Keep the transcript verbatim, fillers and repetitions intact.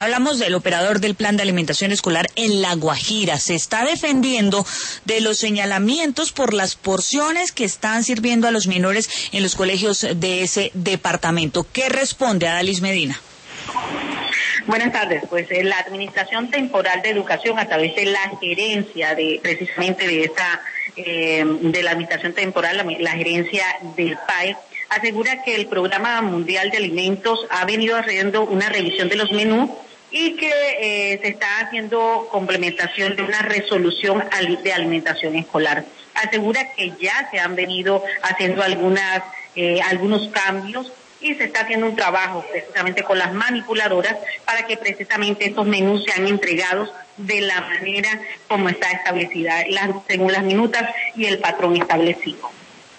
Hablamos del operador del plan de alimentación escolar en La Guajira. Se está defendiendo de los señalamientos por las porciones que están sirviendo a los menores en los colegios de ese departamento. ¿Qué responde Adalis Medina? Buenas tardes. Pues eh, la Administración Temporal de Educación, a través de la gerencia de precisamente de esta eh, de la Administración Temporal, la, la gerencia del P A E, asegura que el Programa Mundial de Alimentos ha venido haciendo una revisión de los menús y que eh, se está haciendo complementación de una resolución de alimentación escolar. Asegura que ya se han venido haciendo algunas eh, algunos cambios y se está haciendo un trabajo precisamente con las manipuladoras para que precisamente estos menús sean entregados de la manera como está establecida, las, según las minutas y el patrón establecido.